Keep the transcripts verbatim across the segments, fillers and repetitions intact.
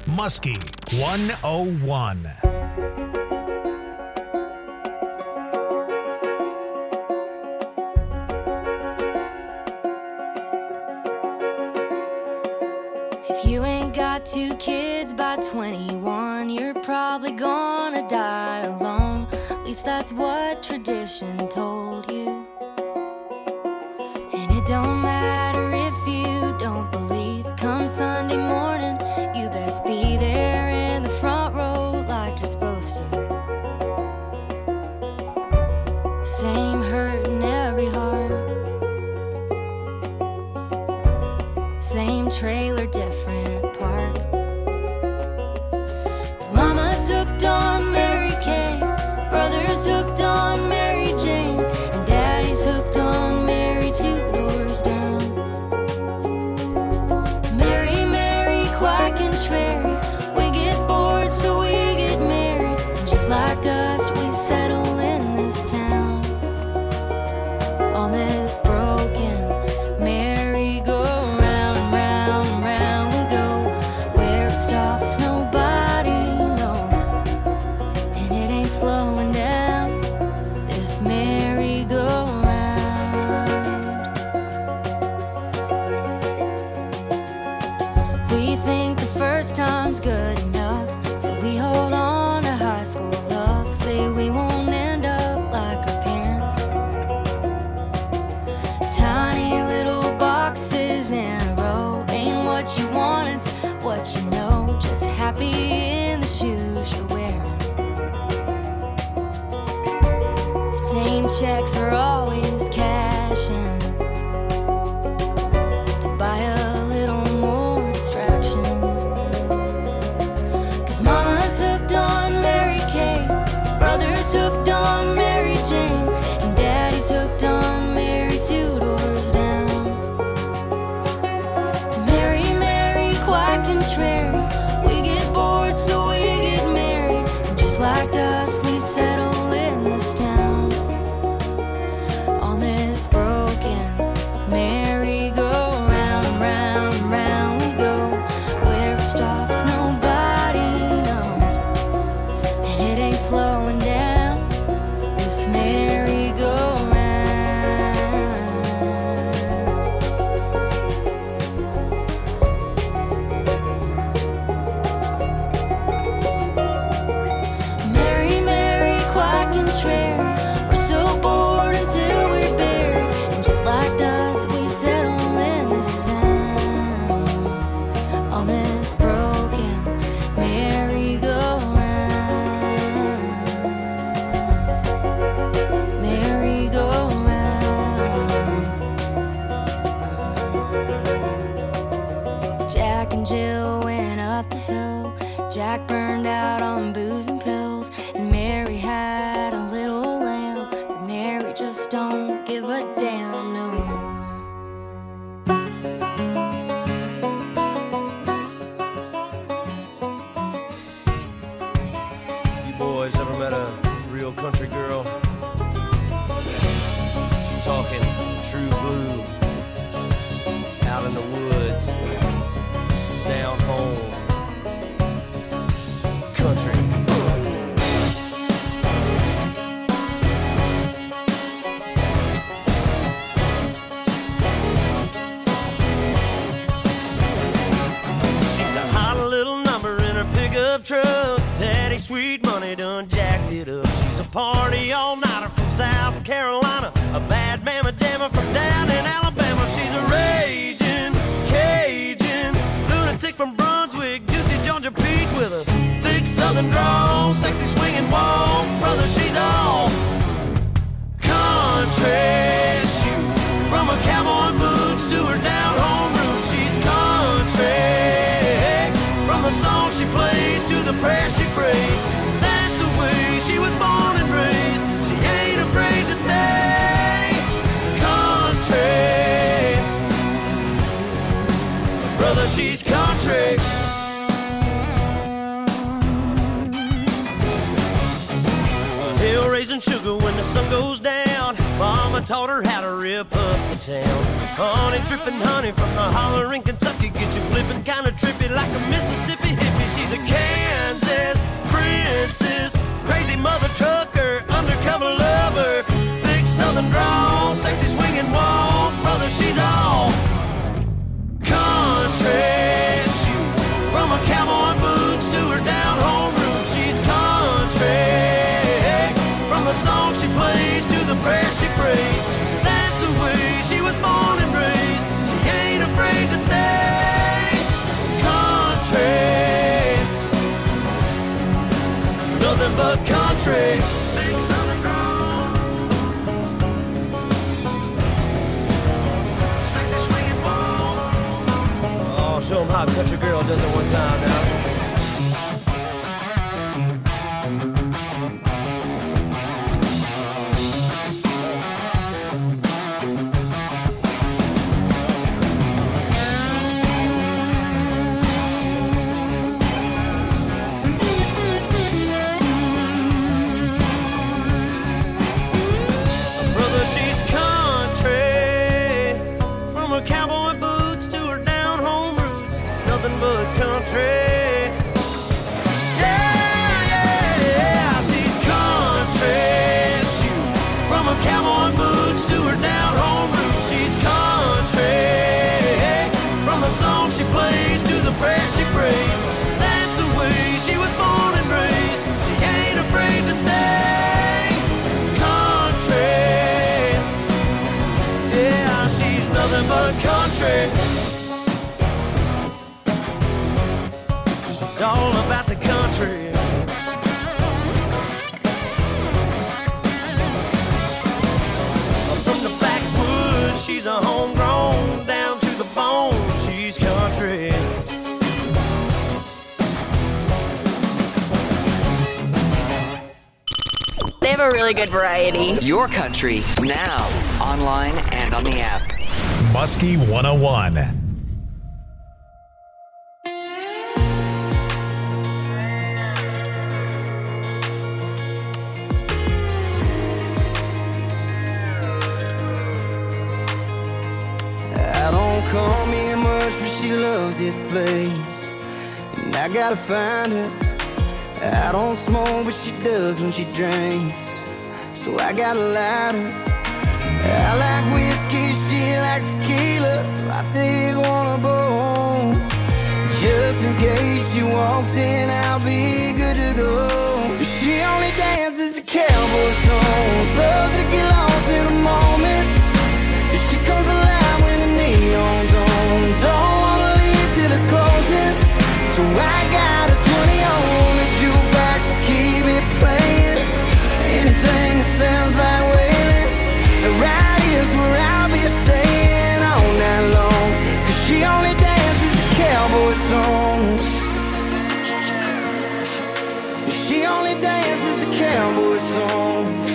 Muskie one oh one. If you ain't got two kids by twenty-one, you're probably gonna die alone. At least that's what tradition told you. And it don't matter if you don't believe. Come Sunday morning, you best be there in the front row like you're supposed to. Same hurt in every heart, same trailer, different park. Mama's hooked on Mary Kay, brother's hooked on Mary Jane, and daddy's hooked on Mary two doors down. Mary, Mary, quack and Sherry, we get bored so we get married, and just like dust we settle in this town, on this broken merry-go-round. Round and round we go, where it stops nobody knows, and it ain't slowing down, this merry-go-round. We think the first time's good enough, so we hold on to high school love, say we won't end up like our parents. Tiny little boxes in a row, ain't what you want, it's what you know. Just happy in the shoes you're wearing. Same checks are always cashing to buy a little more distraction. Cause mama's hooked on Mary Kay, brother's hooked on Mary Jane, and daddy's hooked on Mary two doors down. Mary, Mary, quack and Sherry, we get bored so we get married, and just like dust we settle in this town, on this broken merry-go-round. Round and round we go, where it stops nobody knows, and it ain't slowing down, this merry-go-round. Mary, Mary, quack and Sherry, we're so bored until we're buried, and just like dust we settle in this town, on this broken merry-go-round. Merry-go-round. Jack and Jill went up the hill, Jack burned out on booze and pills, and Mary had a little lamb, but Mary just don't give a damn no more. You boys ever met a real country girl? Talking true blue, out in the woods, down home, country. She's a hot little number in her pickup truck. Daddy sweet money done jacked it up. She's a party all-nighter from South Carolina, a bad mama jammer from down in Alabama. She's a raging Cajun lunatic from Brunswick, juicy Georgia peach with a thick southern drawl, sexy swinging walk. Brother, she's all country. Shoot, from her cowboy boots to her down home roots, she's country. From the song she plays to the prayer she prays, that's the way she was born and raised. She ain't afraid to stay country. Brother, she's country. Hill raising sugar when the sun goes down. Mama taught her how to rip up the town. Honey dripping honey from the holler in Kentucky, get you flipping kinda trippy like a Mississippi hippie. She's hot country girl does it one time now. Country. She's all about the country. From the backwoods, she's a homegrown, down to the bone, she's country. They have a really good variety. Your country, now, online and on the app. Muskie one oh one. I don't come here much, but she loves this place, and I gotta find her. I don't smoke, but she does when she drinks, so I gotta light her. I like whiskey, she likes tequila, so I take one of both. Just in case she walks in, I'll be good to go. She only dances to cowboy songs, loves to get lost in a moment. She comes alive when the neon's on, don't wanna leave till it's closing. So I got a twenty on the jukebox to keep it playing. Anything that sounds like wailing, right here's where I'll be staying all night long. Cause she only dances to cowboy songs. She only dances to cowboy songs.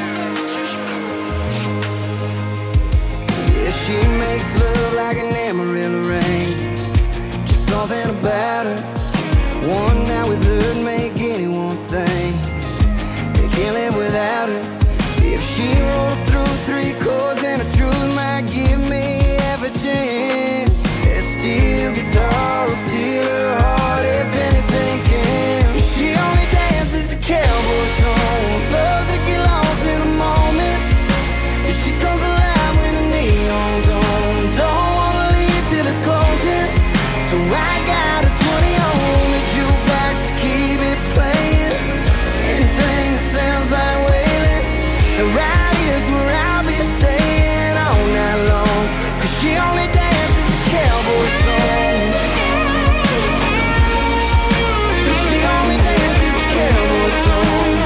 Yeah, she makes love like an Amarillo rain. Just something about her. One night with her'd make anyone think they can't live without her. If she rolls through three chords and the truth might give me half a chance, that steel guitar will steal her heart if anything can. She only dances to cowboy songs, loves to get lost in a moment. And she comes alive when the neon's on, don't wanna leave till it's closing. So I got a twenty on the jukebox to keep it playing. Anything that sounds like wailing, and right here's where I'll be staying all night long. Cause she only dances to cowboy songs. She only dances to cowboy songs.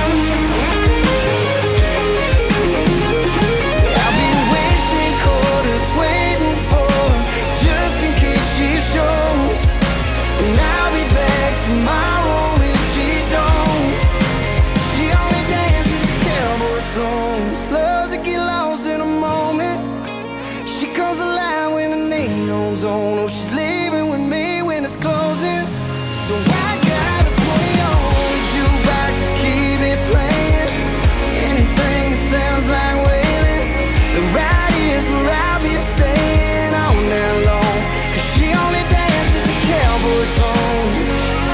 I'll be wasting quarters waiting for her, just in case she shows. And I'll be back tomorrow if she don't. She only dances to cowboy songs, loves to get lost in a moment. She comes alive when the neon's on. Oh, she's leaving with me when it's closing. So I got a twenty on the jukebox to keep it playing. Anything that sounds like wailing, the right here's where I'll be staying all night long. Cause she only dances to cowboy songs.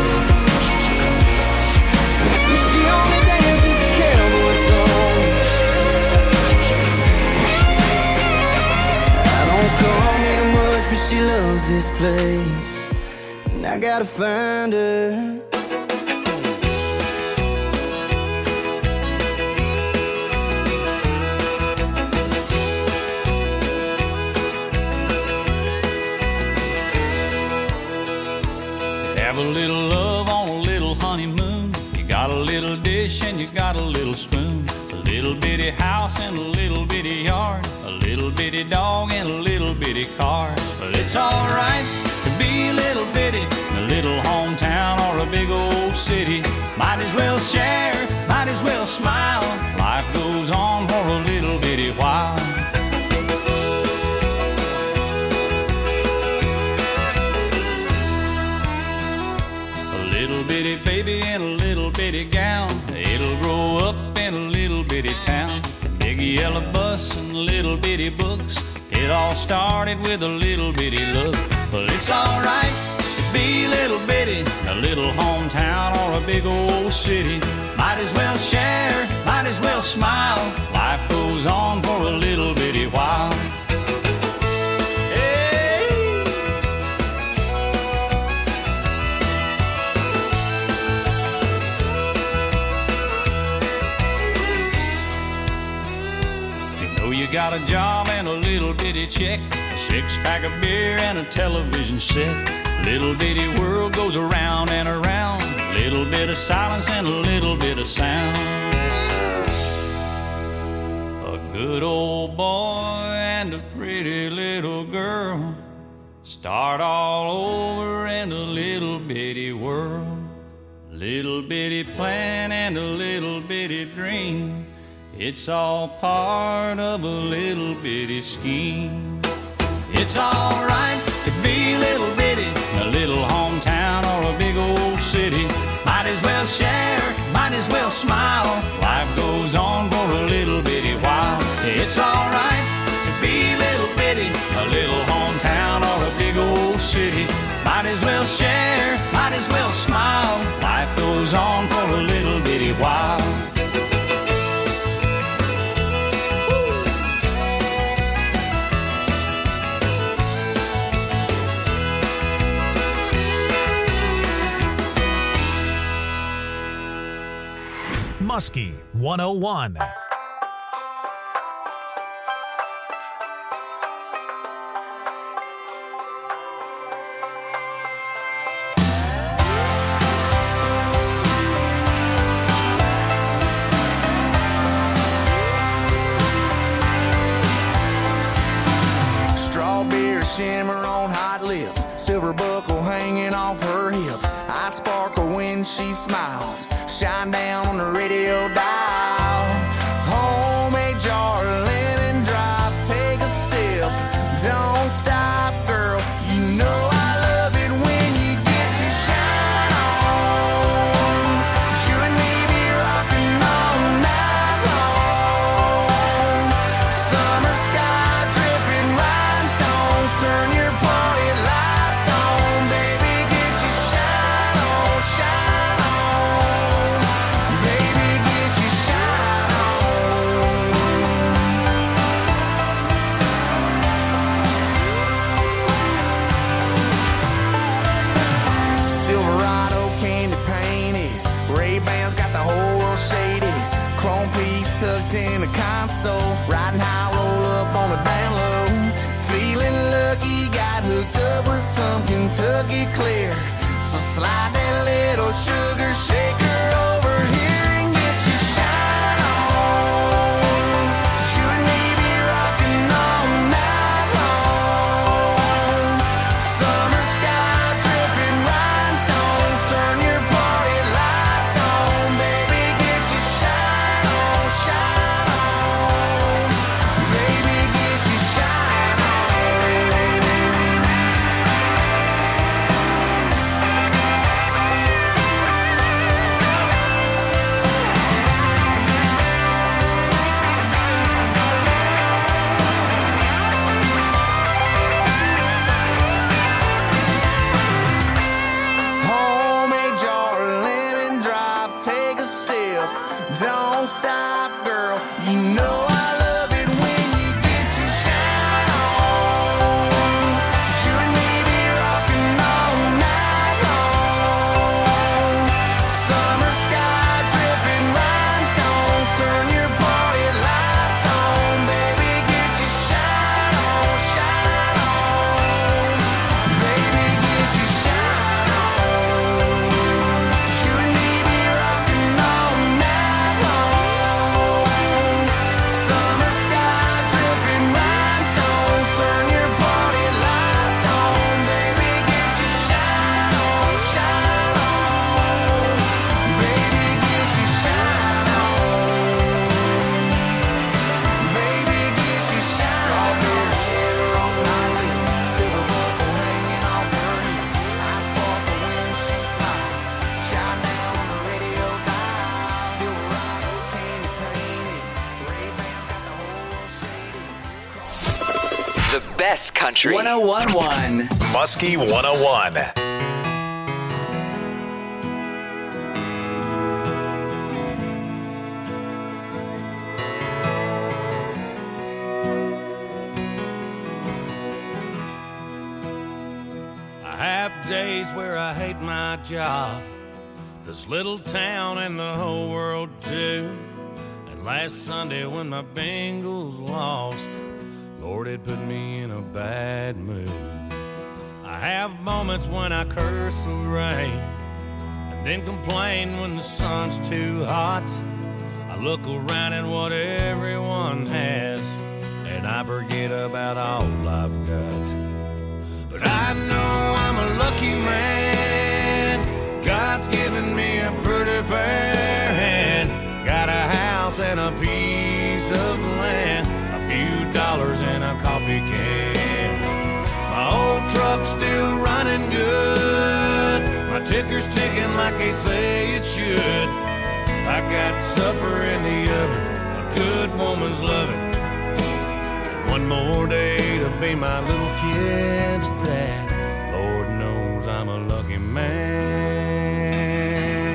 She only dances to cowboy songs. I don't come here much, but she loves this place, and I gotta find her. Have a little love on a little honeymoon. You got a little dish and you got a little spoon. A little bitty house and a little bitty yard. A little bitty dog and a little bitty car. But it's alright, to be a little bitty in a little hometown or a big old city. Might as well share, might as well smile. Life goes on for a little bitty while. A little bitty baby in a little bitty gown, it'll grow up in a little bitty town. Big yellow bus and little bitty books, it all started with a little bitty look. Well, it's alright to be a little bitty in a little hometown or a big old city. Might as well share, might as well smile. Life goes on for a little bitty while. You got a job and a little bitty check, a six-pack of beer and a television set. Little bitty world goes around and around, a little bit of silence and a little bit of sound. A good old boy and a pretty little girl start all over in a little bitty world. Little bitty plan and a little bitty dream, it's all part of a little bitty scheme. It's alright to be a little bitty in a little hometown or a big old city. Might as well share, might as well smile. Life goes on for a little bitty while. It's alright to be a little bitty in a little hometown or a big old city. Might as well share, might as well smile. Life goes on for a little bitty while. Muskie one oh one. Strawberry shimmer on hot lips, silver buckle hanging off her hips. I sparkle when she smiles, shine down on the radio dial. Homemade jar of lemon drop, take a sip, don't stop, girl. You know I love it when you get to shine on. You and me be rocking all night long. Summer sky dripping rhinestones, turn your party lights on, baby. Get your shine on, shine on, baby. Get your shine on. Silverado candy painted, Ray-Bans got the whole world shaded. Chrome piece tucked in the console, riding high, roll up on the down low. Feeling lucky, got hooked up with some Kentucky clear. So slide that little sugar shaker over here and get your shine on. You and me be rocking all night long. Summer sky dripping rhinestones, turn your party lights on, baby. Get your shine on, shine on, baby. Get your shine on. best country. one oh one point one. Muskie one oh one. I have days where I hate my job, this little town and the whole world too. And last Sunday when my Bengals lost, Lord, it put me in a bad mood. I have moments when I curse the rain and then complain when the sun's too hot. I look around at what everyone has and I forget about all I've got. But I know I'm a lucky man. God's given me a pretty fair hand. Got a house and a piece of land, a few dollars and a coffee can. My old truck's still running good. My ticker's ticking like they say it should. I got supper in the oven, a good woman's loving. One more day to be my little kid's dad. Lord knows I'm a lucky man.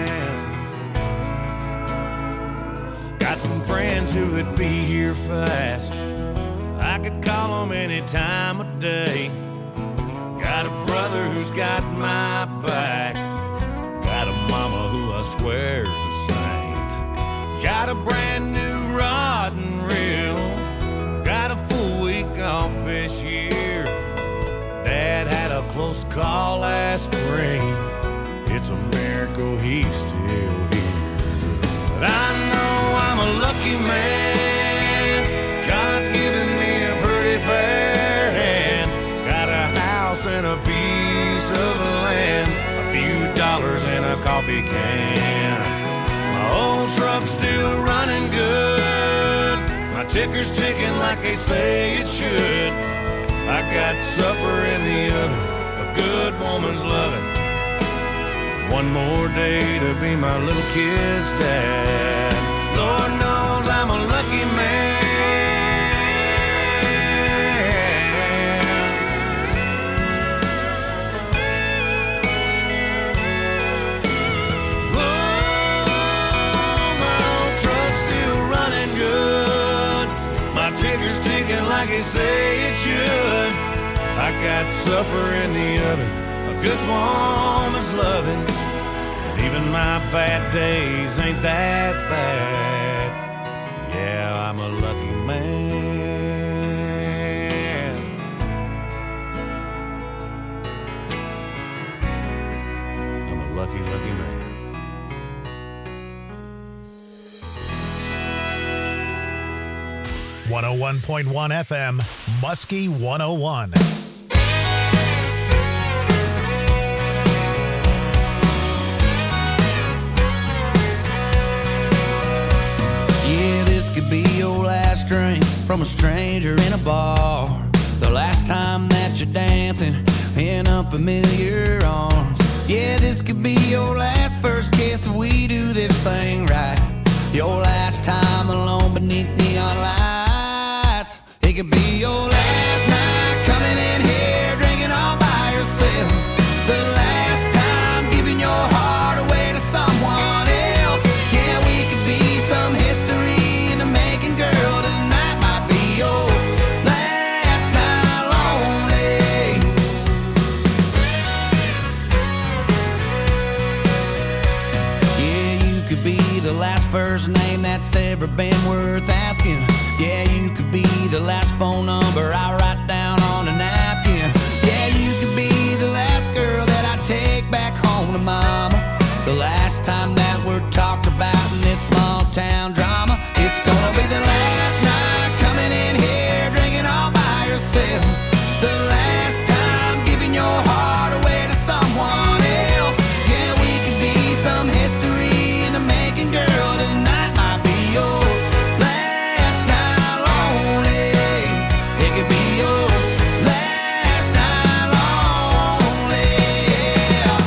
Got some friends who would be here fast. I could call them any time of day. Got a brother who's got my back. Got a mama who I swear's a saint. Got a brand new rod and reel. Got a full week off this year. Dad had a close call last spring. It's a miracle he's still here. But I know I'm a lucky man. God's given me a pretty fair hand. Got a house and a piece of land, a few dollars and a coffee can. My old truck's still running good. My ticker's ticking like they say it should. I got supper in the oven, a good woman's loving. One more day to be my little kid's dad. Lord knows I'm a lucky man. Ticker's ticking like they say it should. I got supper in the oven, a good woman's loving. And even my bad days ain't that bad. Yeah, I'm a lucky man. I'm a lucky, lucky man. one oh one point one F M, Muskie one oh one. Yeah, this could be your last drink from a stranger in a bar. The last time that you're dancing in unfamiliar arms. Yeah, this could be your last first kiss if we do this thing right. Your last time alone beneath neon lights. It could be your last night coming in here drinking all by yourself. The last time giving your heart away to someone else. Yeah, we could be some history in the making, girl. Tonight might be your last night lonely. Yeah, you could be the last first name that's ever been worth asking. Yeah, you could be the last phone number I write down on a napkin. Yeah, you could be the last girl that I take back home to mama. The last time that we're talked about in this small town drama. It's gonna be the last night coming in here drinking all by yourself. The last time giving your heart away to someone else. Yeah, we could be some history in the making, girl. Tonight might be your last night lonely. It could be your last night lonely. Yeah.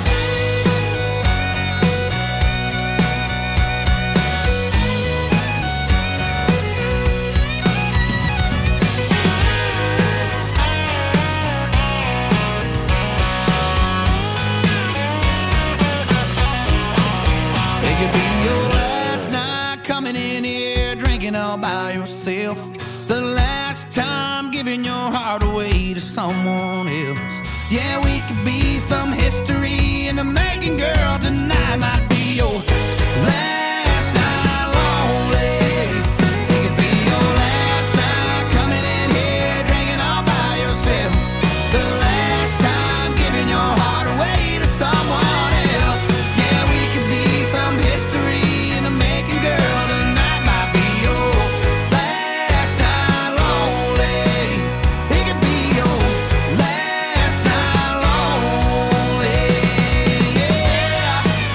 someone else. Yeah, we could be some history in the making, girl. Tonight might be your last night lonely. It could be your last night coming in here drinking all by yourself. The last time giving your heart away to someone else. Yeah, we could be some history in the making, girl. Tonight might be your last night lonely. It could be your last night lonely. Yeah,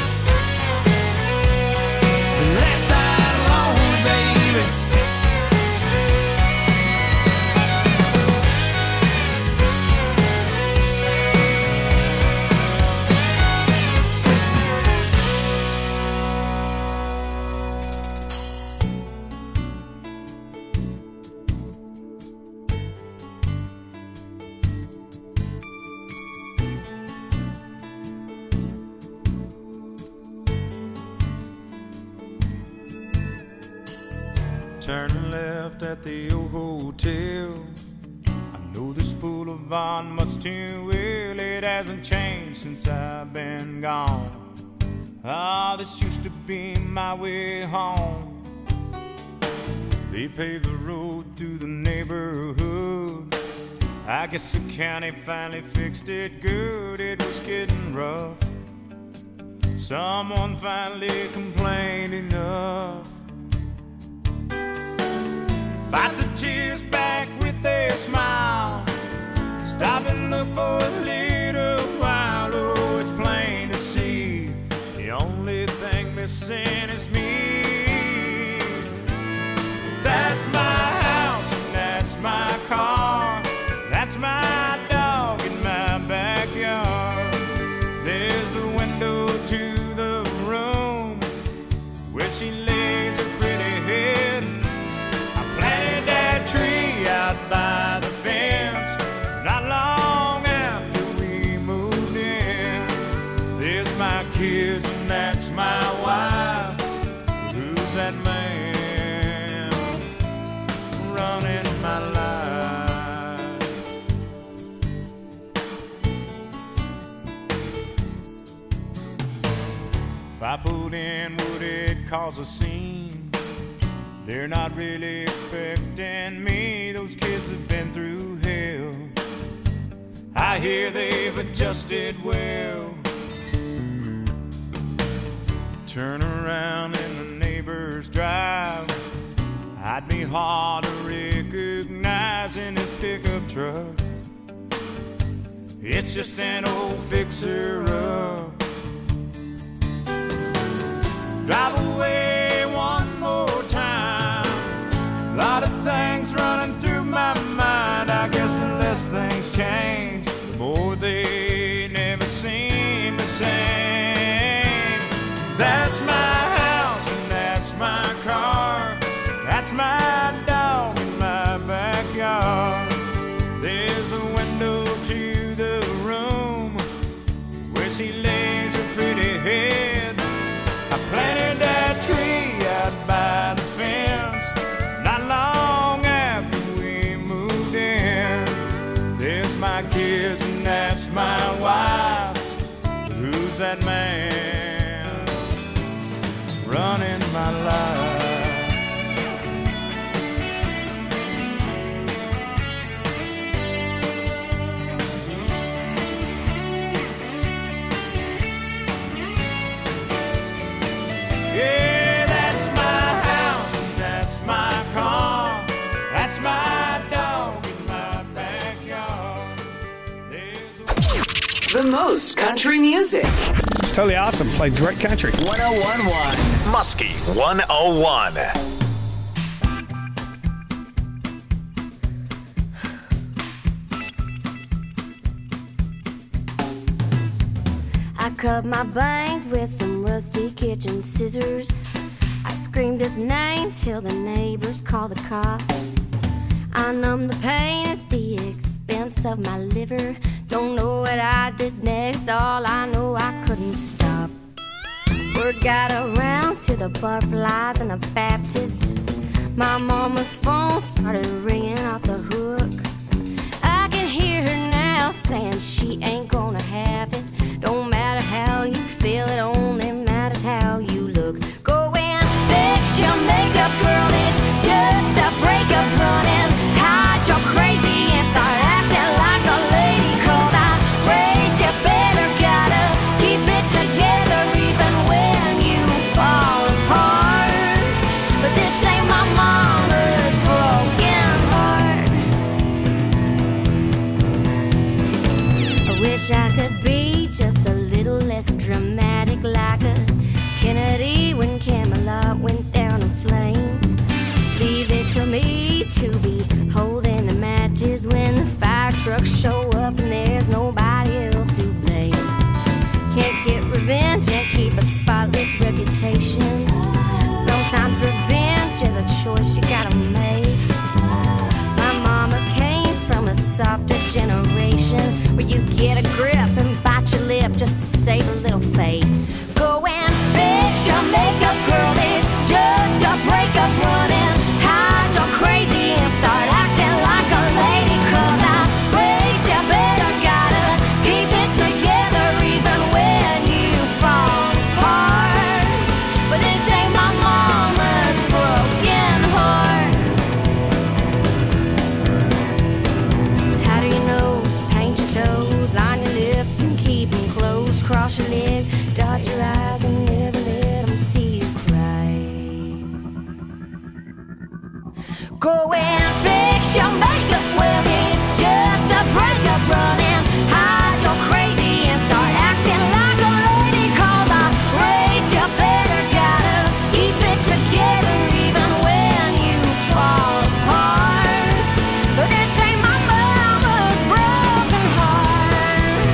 last night lonely, baby. Turn left at the old hotel. I know this boulevard much too well. It hasn't changed since I've been gone. Ah, this used to be my way home. They paved the road through the neighborhood. I guess the county finally fixed it good. It was getting rough. Someone finally complained enough. Fight the tears back with their smile. Stop and look for a little while. Oh, it's plain to see the only thing missing is me. That's my house and that's my car. That's my dog in my backyard. There's the window to the room where she lays her pretty head. Tree out by the fence. Not long after we moved in. There's my kids and that's my wife. Who's that man running my life? If I pulled in, would it cause a scene? They're not really expecting me. Those kids have been through hell. I hear they've adjusted well. Turn around in the neighbor's drive. I'd be hard to recognize in his pickup truck. It's just an old fixer-up. Drive away one more time. A lot of things running through my mind. I guess the less things change, the more they never seem the same. That's my house and that's my car. That's my dog in my backyard. There's a window to the room where she lays her pretty head. I planted that tree out by the fence. Not long after we moved in. There's my kids and that's my wife. Who's that man running my life? Yeah, that's my house and that's my car. That's my dog in my backyard. There's a... The most country music. It's totally awesome. Played great country. one oh one point one. Muskie one oh one. I cut my bangs with some rusty kitchen scissors. I screamed his name till the neighbors called the cops. I numbed the pain at the expense of my liver. Don't know what I did next, all I know I couldn't stop. Word got around to the butterflies and the Baptist. My mama's phone started ringing off the hook. I can hear her saying she ain't gonna have it. Don't matter how you feel, it only matters how you look. Go and fix your makeup, girl, it's just a breakup. Running, hide your crazy and start acting like a lady. Cause I raised you better, gotta keep it together even when you fall apart. But this ain't my mama's broken heart. I wish I could be just a little less dramatic, like a Kennedy when Camelot went down in flames. Leave it to me to be holding the matches when the fire trucks show up and there's nobody else to blame. Can't get revenge and keep a spotless reputation. Sometimes revenge is a choice you gotta make. My mama came from a softer generation where you get a grip and bite your lip just to save a little face. Go and fix your makeup, girl, it's just a breakup. Running, hide your crazy and start acting like a lady. Cause I raised you better, gotta keep it together even when you fall apart. But this ain't my mama's broken heart. How do you nose, paint your toes, line your lips and keep them closed. Cross your legs, dot your eyes and never let them see you cry. Go and fix your makeup, well it's just a breakup. Running, hide your crazy and start acting like a lady. Cause I raised you better, gotta keep it together even when you fall apart. But this ain't my mama's broken heart.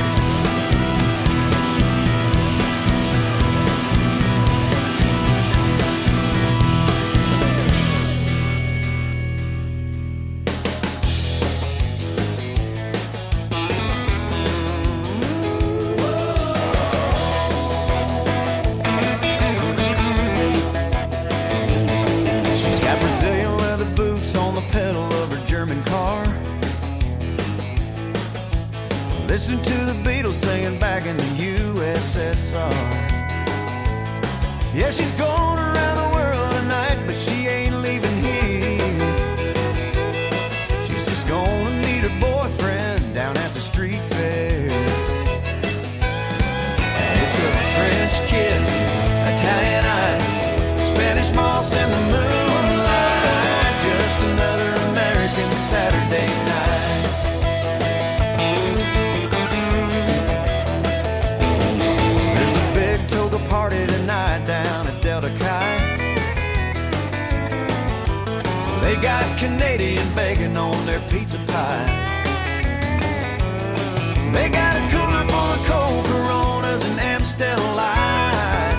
She's got Brazilian leather boots on the pedal of her German car. Listen to the Beatles singing back in the U S S R. Yeah, she's going around the world tonight, but she ain't leaving here. She's just gonna meet her boyfriend down at the street fair. And it's a French kiss, Italian ice, Spanish moss in the moonlight, just another American Saturday night. There's a big toga party tonight down at Delta Chi. They got Canadian bacon on their pizza pie. They got a cooler full of cold Coronas and Amstel Light.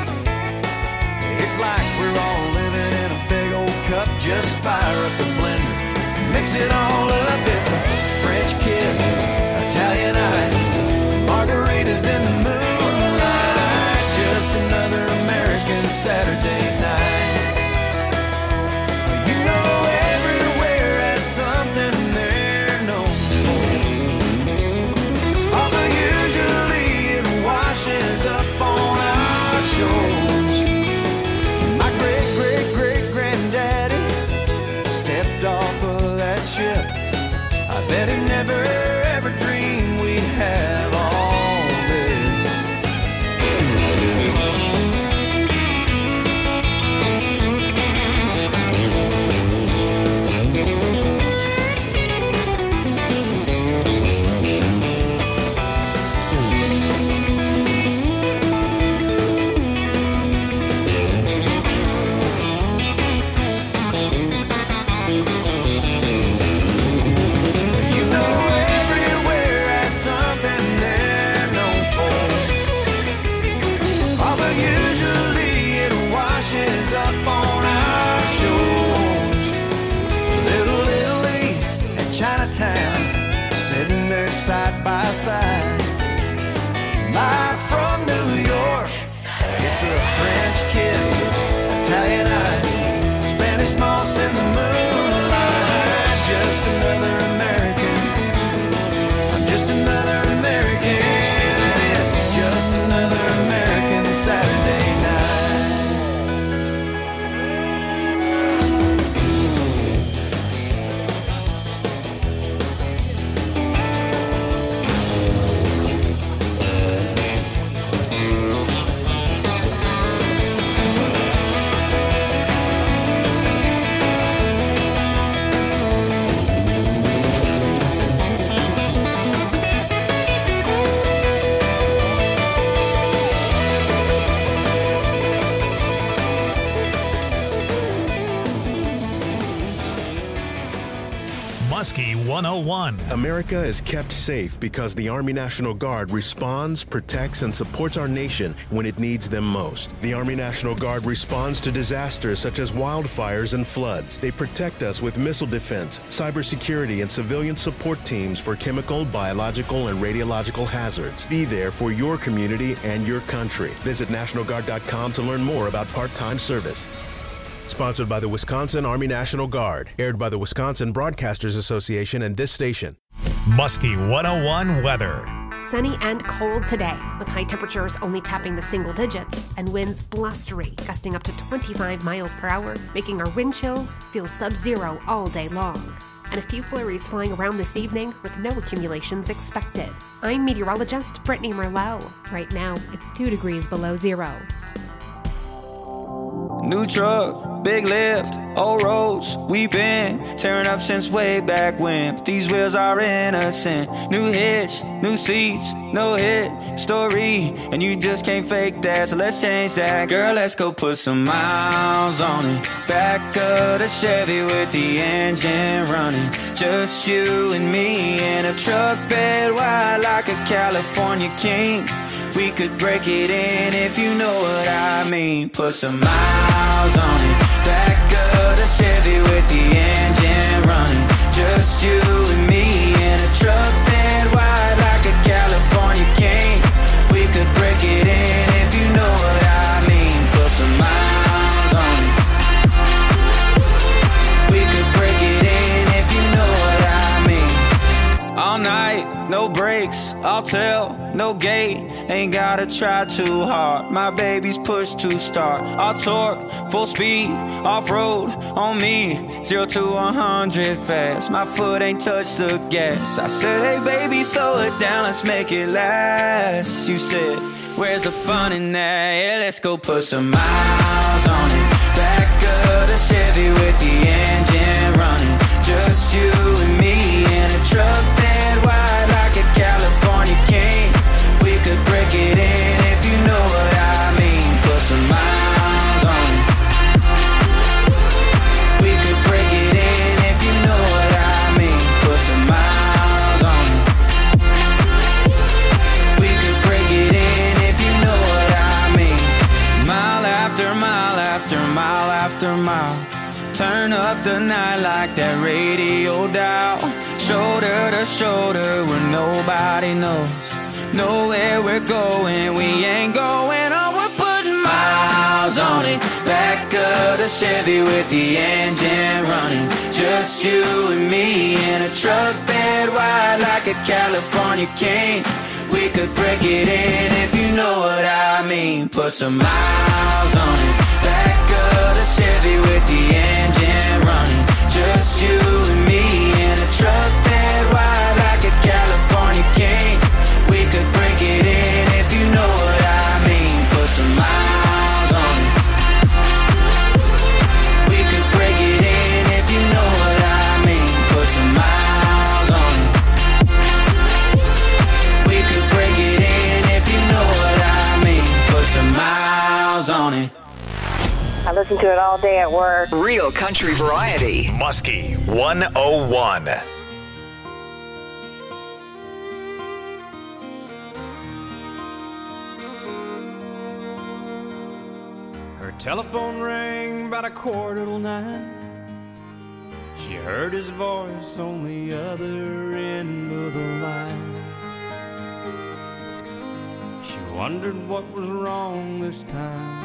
It's like we're all living in a big old cup. Just fire up the blender, mix it all up. It's a French kiss, Italian ice, margaritas in the moonlight, just another American Saturday night. You know everywhere has something they're known for, although usually it washes up on our shores. My great, great, great granddaddy stepped off of that ship. I bet he never ever dreamed we'd have all this. You know everywhere has something they're known for, although usually it washes up on our shores. Little Italy and Chinatown, sitting there side by side. Live from New York, it's a French kiss, Italian ice, Spanish moss in the moonlight, just another American. I'm just another one oh one. America is kept safe because the Army National Guard responds, protects, and supports our nation when it needs them most. The Army National Guard responds to disasters such as wildfires and floods. They protect us with missile defense, cybersecurity, and civilian support teams for chemical, biological, and radiological hazards. Be there for your community and your country. Visit National Guard dot com to learn more about part-time service. Sponsored by the Wisconsin Army National Guard. Aired by the Wisconsin Broadcasters Association and this station. Muskie one oh one weather. Sunny and cold today, with high temperatures only tapping the single digits and winds blustery, gusting up to twenty-five miles per hour, making our wind chills feel sub-zero all day long. And a few flurries flying around this evening with no accumulations expected. I'm meteorologist Brittany Merlot. Right now, it's two degrees below zero. New truck, big lift, old roads, we been tearing up since way back when. But these wheels are innocent. New hitch, new seats, no hit story, and you just can't fake that, so let's change that. Girl, let's go put some miles on it. Back of the Chevy with the engine running. Just you and me in a truck bed wide like a California king. We could break it in if you know what I mean. Put some miles on it. Back of the Chevy with the engine running. Just you and me in a truck bed wide like a California king. We could break it in if you know what I mean. Put some miles on it. We could break it in if you know what I mean. All night, no brakes, I'll tell, no gate. Ain't gotta try too hard. My baby's push to start. All torque, full speed, off-road on me. Zero to one hundred fast. My foot ain't touched the gas. I said, hey baby, slow it down, let's make it last. You said, where's the fun in that? Yeah, let's go put some miles on it. Back of the Chevy with the engine running. Just you and me in a truck bed wide like a California king. We could break it in if you know what I mean. Put some miles on it. We could break it in if you know what I mean. Put some miles on it. We could break it in if you know what I mean. Mile after mile after mile after mile. Turn up the night like that radio dial. Shoulder to shoulder where nobody knows. Nowhere we're going, we ain't going on. We're putting miles on it. Back of the Chevy with the engine running. Just you and me in a truck bed wide like a California king. We could break it in if you know what I mean. Put some miles on it. Back of the Chevy with the engine running. Just you and me in a truck bed wide like a California king. We could break it in if you know what I mean. Put some miles on it. We could break it in if you know what I mean. Put some miles on it. We could break it in if you know what I mean. Put some miles on it. I listen to it all day at work. Real country variety. Muskie one oh one. Her telephone rang about a quarter till nine. She heard his voice on the other end of the line. She wondered what was wrong this time.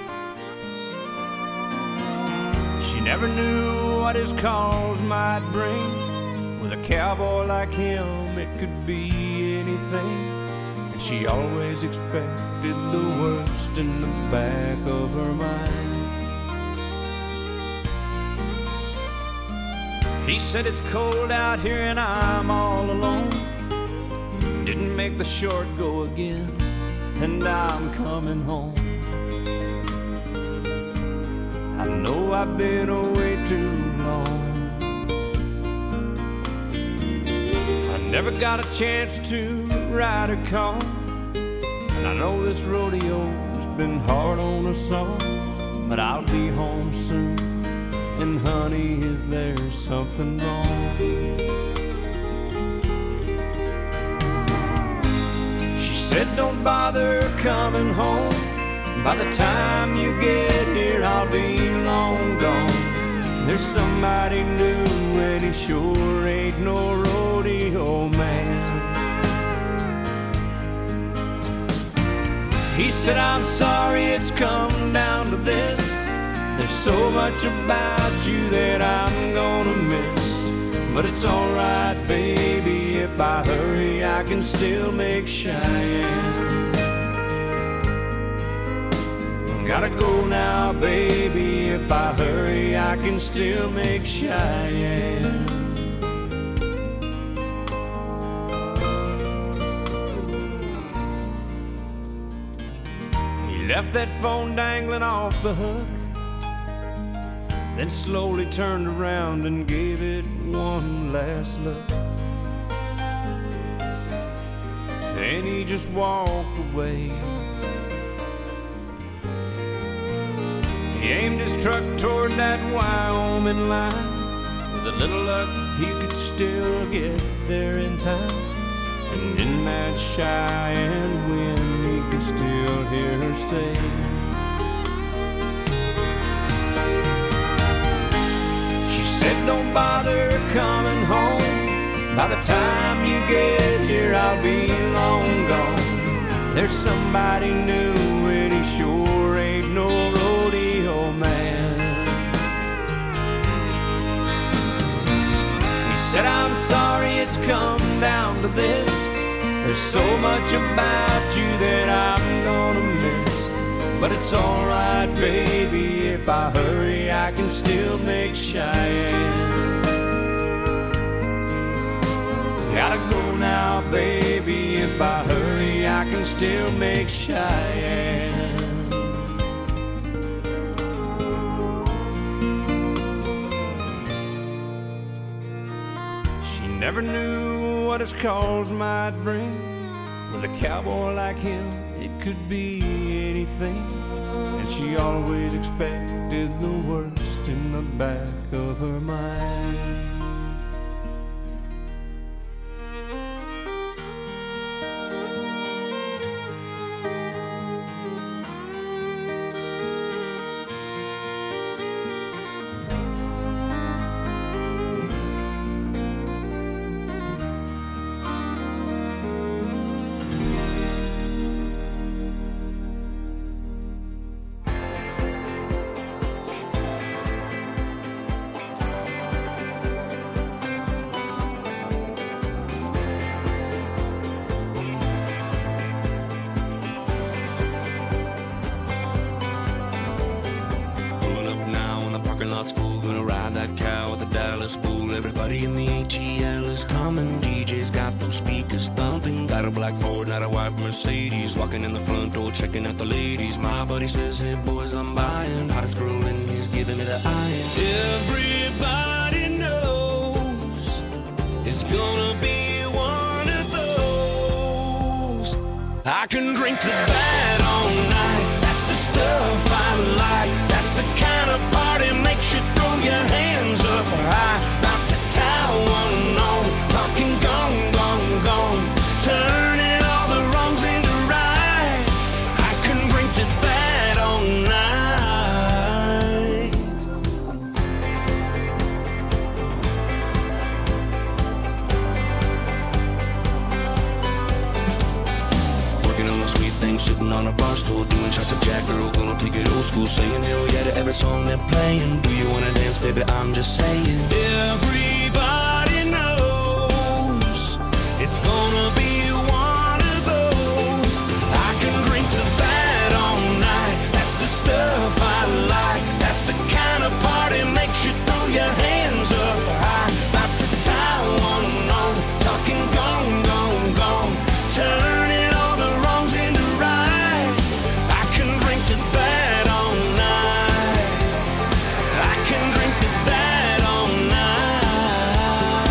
She never knew what his cause might bring. With a cowboy like him, it could be anything. And she always expected the worst in the back of her mind. He said it's cold out here and I'm all alone. Didn't make the short go again, and I'm coming home. I know I've been away too long. I never got a chance to ride a car, and I know this rodeo's been hard on us all. But I'll be home soon, and honey, is there something wrong? don't bother coming home. By the time you get here, I'll be long gone. There's somebody new, and he sure ain't no rodeo man. He said, I'm sorry it's come down to this. There's so much about you that I'm gonna miss. But it's alright, baby, if I hurry, I can still make Cheyenne. Gotta go now, baby, if I hurry, I can still make Cheyenne. He left that phone dangling off the hook, then slowly turned around and gave it one last look. Then he just walked away. He aimed his truck toward that Wyoming line. With a little luck, he could still get there in time. And in that Cheyenne wind, he could still hear her say, she said, don't bother coming home. By the time you get here, I'll be long gone. There's somebody new, and he sure ain't no rodeo man. He said, I'm sorry it's come down to this. There's so much about you that I'm gonna miss. But it's alright, baby, if I hurry, I can still make Cheyenne. Gotta go now, baby, if I hurry, I can still make Cheyenne. She never knew what his calls might bring. With a cowboy like him, it could be anything. And she always expected the worst in the back of her mind. Everybody in the A T L is coming. D J's got those speakers thumping. Got a black Ford, not a white Mercedes. Walking in the front door, checking out the ladies. My buddy says, hey boys, I'm buying. Hottest girl in he's giving me the iron. Everybody knows it's gonna be one of those. I can drink to that all night. That's the stuff I like. That's the kind of party makes you throw your hands up high. One on, talking gone, gone, gone, turning all the wrongs into right. I can drink to that all night. Working on the sweet thing, sitting on a bar stool, doing shots of Jack, girl, gonna take it old school, saying hell yeah to every song they're playing. Do you wanna dance, baby? I'm just saying. Everybody knows it's gonna be one of those. I can drink to that all night. That's the stuff I like. That's the kind of party makes you throw your hands up high. About to tie one on, talking gone, gone, gone, turning all the wrongs into right. I can drink to that all night. I can drink to that all night.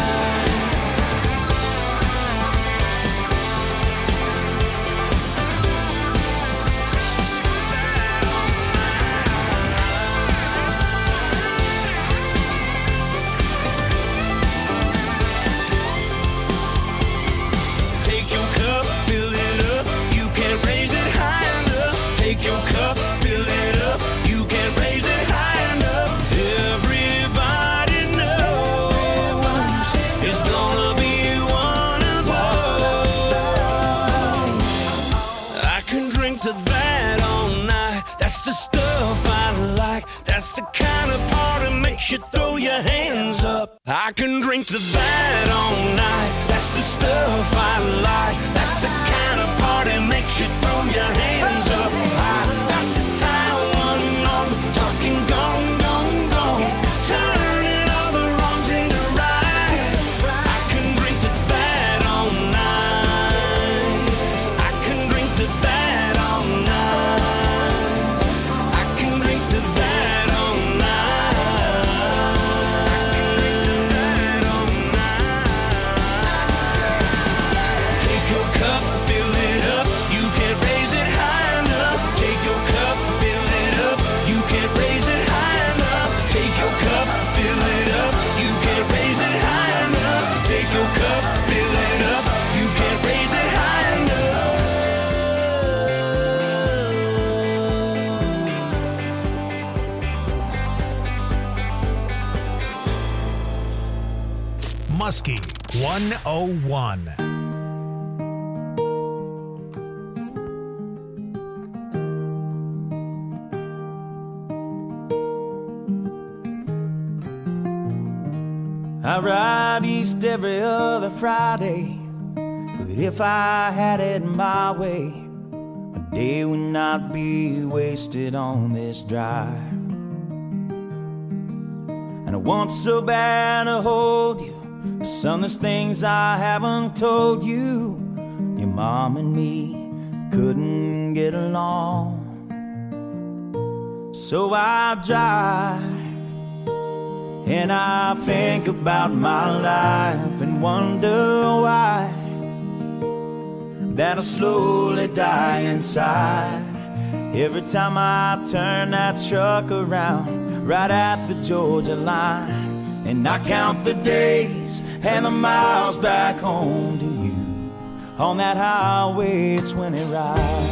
that all night. That's the stuff I like. That's the kind of party makes you throw your hands up. I can drink to that all night. That's the stuff I like. That's the kind of party makes you throw your hands up. I got to tie one on, talking gone, gone, gone, turning all the wrongs into right. I can drink to that all night. I can drink to that all night. I can drink to that all night. Take your cup, fill it up. You can't raise it high enough. Take your cup, fill it up. You can't raise it high enough. Take your cup, fill it up. You can't raise it high enough. Take your cup, fill it up. You can't raise it high enough. Muskie one oh one. I ride east every other Friday, but if I had it my way, my day would not be wasted on this drive. And I want so bad to hold you, but son, there's things I haven't told you. Your mom and me couldn't get along, so I drive. And I think about my life and wonder why that I slowly die inside every time I turn that truck around right at the Georgia line. And I count the days and the miles back home to you on that highway twenty ride.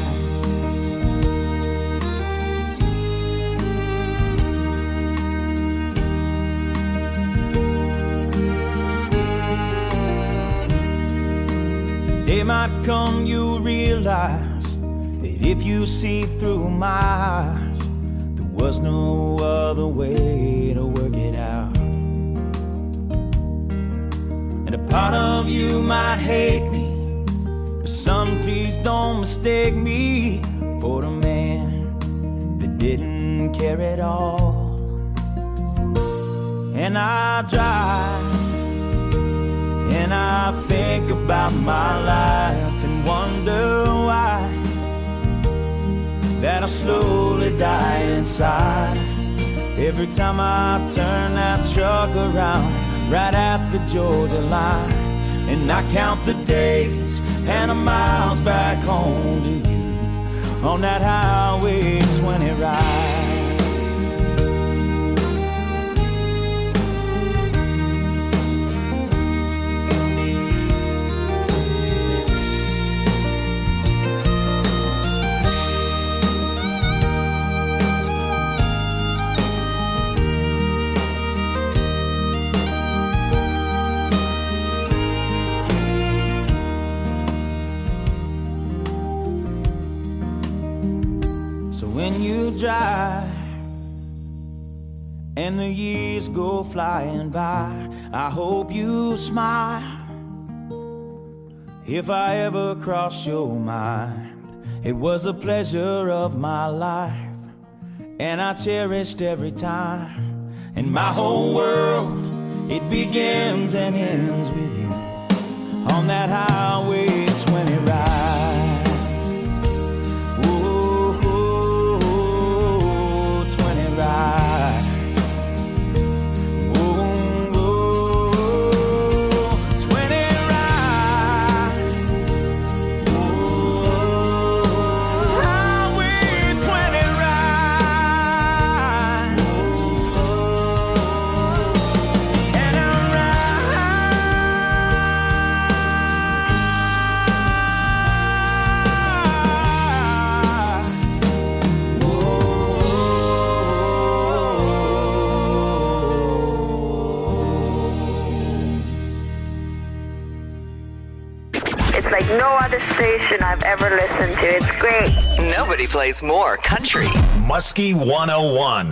Day might come, you realize that if you see through my eyes, there was no other way to work it out. And a part of you might hate me, but son, please don't mistake me for the man that didn't care at all. And I drive, and I think about my life and wonder why that I slowly die inside every time I turn that truck around right at the Georgia line. And I count the days and the miles back home to you on that highway twenty ride. Drive and the years go flying by, I hope you smile if I ever cross your mind. It was a pleasure of my life, and I cherished every time. And my whole world, it begins and ends with you on that highway twenty ride. smartest station I've ever listened to. It's great. Nobody plays more country. Muskie one oh one.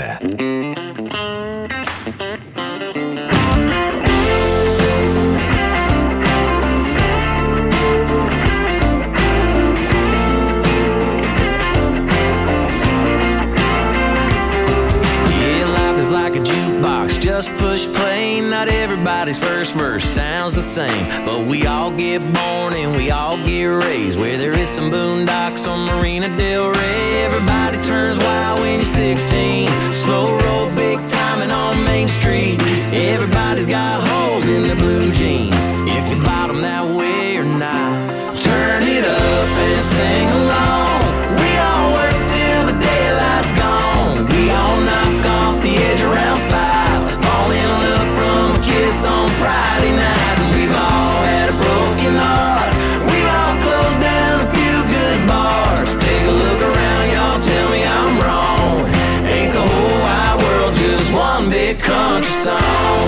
Like a jukebox, just push play. Not everybody's first verse sounds the same, but we all get born and we all get raised where there is some boondocks on Marina Del Rey. Everybody turns wild when you're sixteen. Slow roll, big timing on Main Street. Everybody's got holes in their blue jeans. If you bottom that way or not, turn it up and sing along. We all work till the daylight's gone. We all knock off the edge around five, fall in love from a kiss on Friday night. And we've all had a broken heart. We've all closed down a few good bars. Take a look around, y'all, tell me I'm wrong. Ain't the whole wide world just one big country song?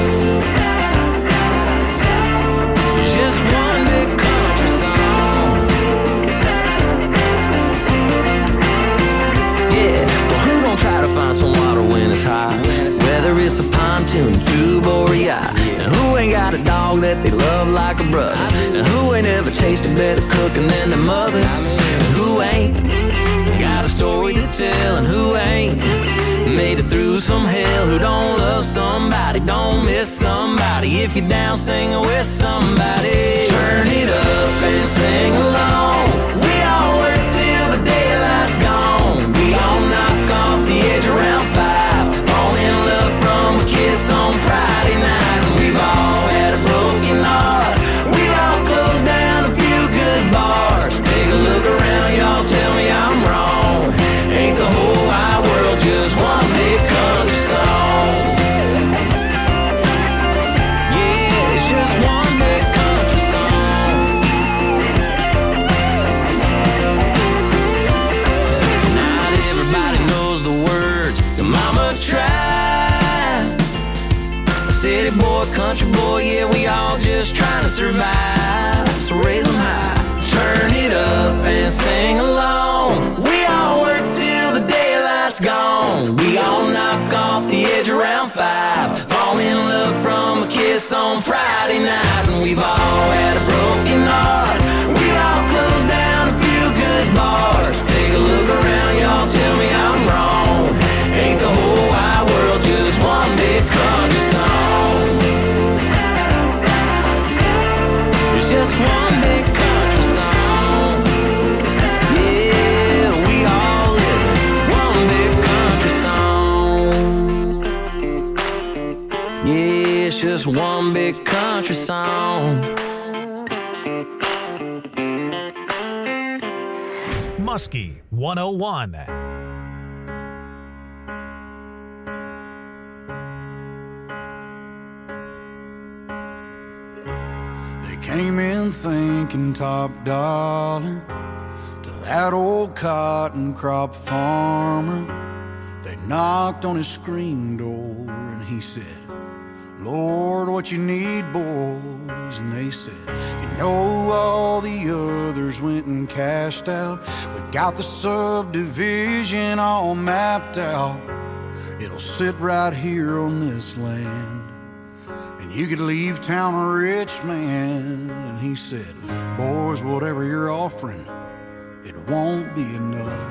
Just one big country song. Yeah, well, who gon' try to find some water when it's high? Whether it's a pontoon, tube, or a yacht. And who ain't got a dog that they love like a brother? And who ain't ever tasted better cooking than their mother? And who ain't got a story to tell? And who ain't made it through some hell? Who don't love somebody, don't miss somebody? If you're down singing with somebody, turn it up and sing along. We all work till the daylight's gone. We all knock off the edge around five, fall in love from a kiss on Friday night. And we've all had a broken heart. We've all closed down a few good bars. Take a look around, y'all, tell me I'm wrong. Ain't the whole wide world just one big country song? Yeah, it's just one big country song. Not everybody knows the words to Mama Tried. A city boy, country boy, yeah, we all just trying to survive. So raise them high, turn it up and sing along. We all work till the daylight's gone. We all knock off the edge around five, fall in love from a kiss on Friday night. And we've all had a broken heart. We've all closed down a few good bars. Take a look around, y'all, tell me I'm wrong. Ain't the whole wide world just one big country song? It's just one big country song. Yeah, we all live one big country song. Yeah, it's just one big country song. Muskie one oh one. Came in thinking top dollar to that old cotton crop farmer. They knocked on his screen door and he said, Lord, what you need, boys? And they said, you know all the others went and cashed out. We got the subdivision all mapped out. It'll sit right here on this land. You could leave town a rich man. And he said, boys, whatever you're offering, it won't be enough.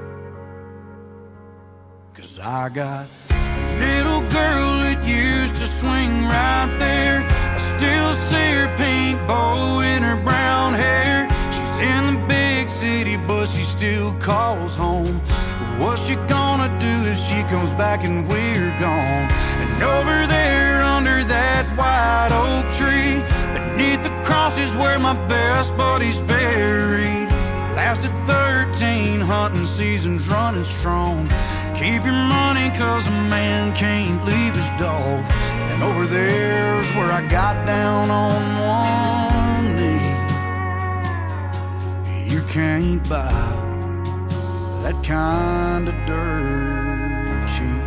Cause I got a little girl that used to swing right there. I still see her pink bow in her brown hair. She's in the big city, but she still calls home. What's she gonna do if she comes back and we're gone? And over there under that white oak tree, beneath the cross is where my best buddy's buried. Lasted thirteen hunting seasons running strong. Keep your money cause a man can't leave his dog. And over there's where I got down on one knee. You can't buy that kind of dirt cheap.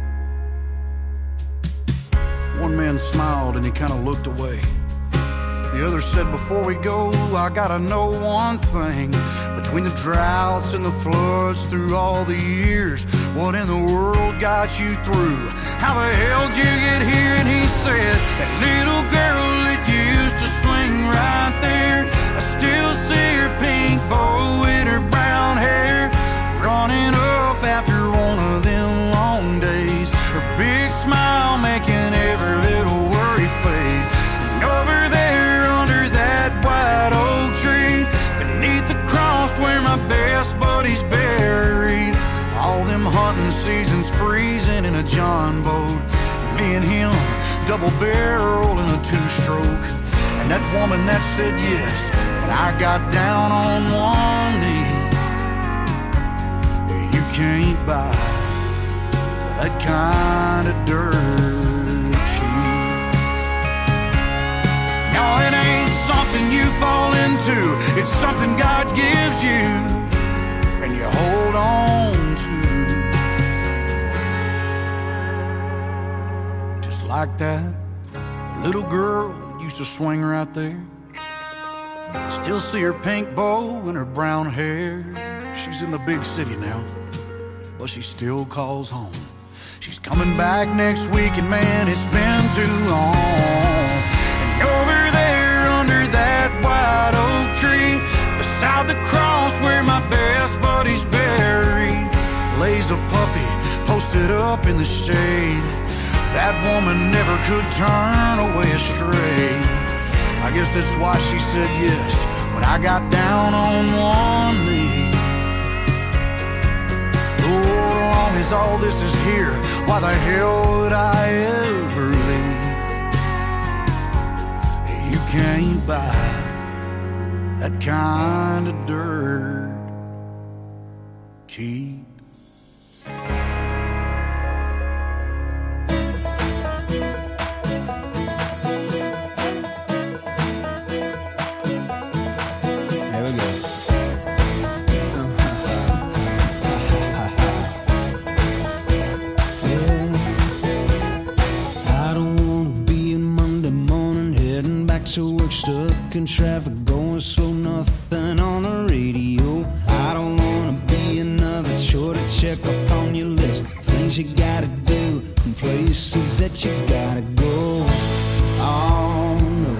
One man smiled and he kind of looked away. The other said, before we go, I gotta know one thing. Between the droughts and the floods through all the years, what in the world got you through? How the hell did you get here? And he said, that little girl that used to swing right there, I still see her pink bow in her brown hair, running up after one of them long days, her big smile making every little worry fade. And over there under that white oak tree, beneath the cross where my best buddy's buried, all them hunting seasons freezing in a John boat, me and him double barrel in a two-stroke. And that woman that said yes when I got down on one knee, you can't buy that kind of dirt cheap. No, it ain't something you fall into, it's something God gives you and you hold on to. Just like that little girl used to swing right there. I still see her pink bow and her brown hair. She's in the big city now, but she still calls home. She's coming back next week, and man, it's been too long. And over there under that white oak tree, beside the cross where my best buddy's buried, lays a puppy posted up in the shade. That woman never could turn away astray. I guess that's why she said yes when I got down on one knee. Lord, as long as all this is here, why the hell would I ever leave? You can't buy that kind of dirt cheap. To work stuck in traffic, going slow, nothing on the radio. I don't wanna be another chore to check off on your list. Things you gotta do and places that you gotta go. Oh no,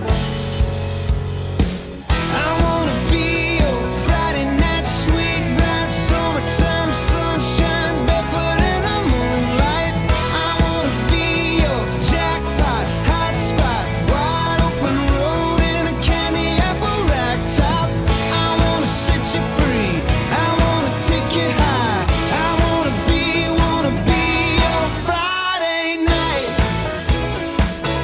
I wanna be your Friday night sweet ride, summertime sunshine, barefoot in the moonlight. I wanna be your jackpot hotspot, wide open road in a candy apple rack top. I wanna set you free, I wanna take you high. I wanna be, wanna be your Friday night.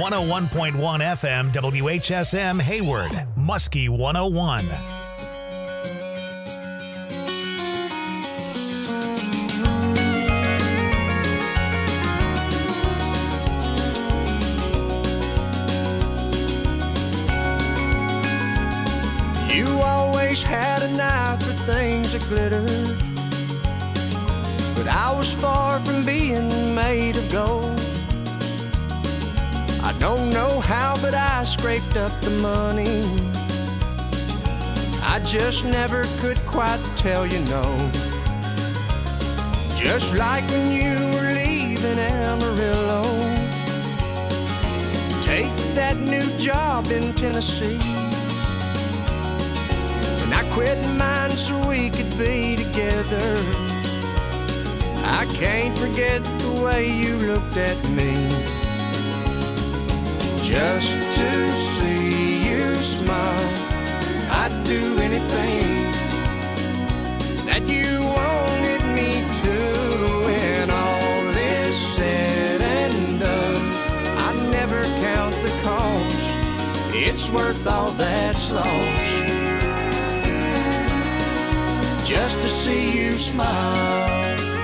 one oh one point one F M W H S M Hayward, Muskie one oh one. You always had an eye for things that glitter, but I was far from being made of gold. I don't know how, but I scraped up the money. I just never could quite tell you no. Just like when you were leaving Amarillo, take that new job in Tennessee. And I quit mine so we could be together. I can't forget the way you looked at me. Just to see you smile, I'd do anything that you wanted me to. When all is said and done, I'd never count the cost. It's worth all that's lost just to see you smile.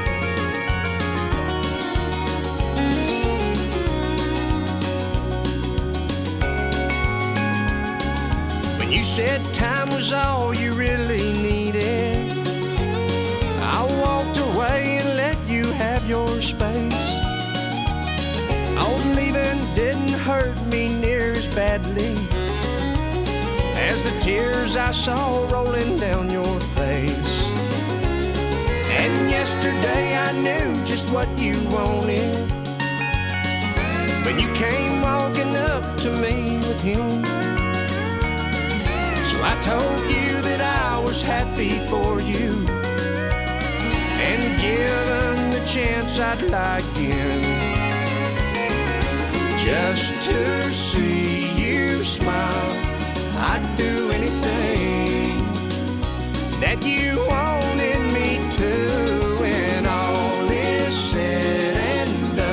You said time was all you really needed, I walked away and let you have your space. Oh, leaving didn't hurt me near as badly as the tears I saw rolling down your face. And yesterday I knew just what you wanted when you came walking up to me with him. So I told you that I was happy for you, and given the chance I'd like in, just to see you smile, I'd do anything that you want.